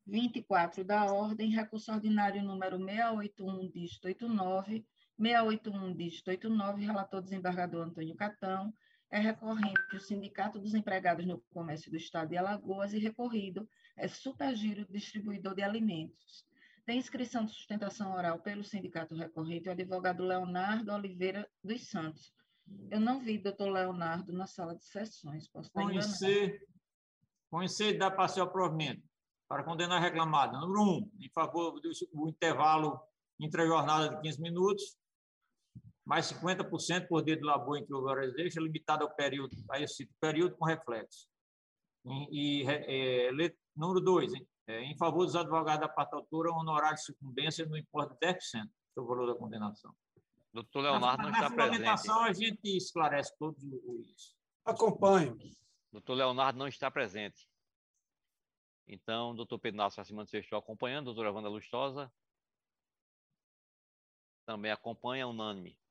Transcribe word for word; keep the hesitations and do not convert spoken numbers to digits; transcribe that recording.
vinte e quatro da ordem, recurso ordinário número seiscentos e oitenta e um, dígito oitenta e nove, seiscentos e oitenta e um, dígito oitenta e nove, relator desembargador Antônio Catão, é recorrente o Sindicato dos Empregados no Comércio do Estado de Alagoas e recorrido é Supergiro Distribuidor de Alimentos. Tem inscrição de sustentação oral pelo sindicato recorrente o advogado Leonardo Oliveira dos Santos. Eu não vi doutor Leonardo na sala de sessões, posso estar enganado. Conhecer, conhecer e dar passe ao provimento para condenar a reclamada. Número um, em favor do, do intervalo intra-jornada de quinze minutos, mais cinquenta por cento por dia de labor em que houver horas extras, limitado ao período, a esse período com reflexo. E, e é, número dois, é, em favor dos advogados da parte autora, honorário de sucumbência no importe de dez por cento do valor da condenação. Doutor Leonardo na, não na está presente. Na fundamentação, a gente esclarece todos os... Acompanho. Doutor Leonardo não está presente. Então, doutor Pedro Nácio se manifestou acompanhando, doutora Wanda Lustosa também acompanha, unânime.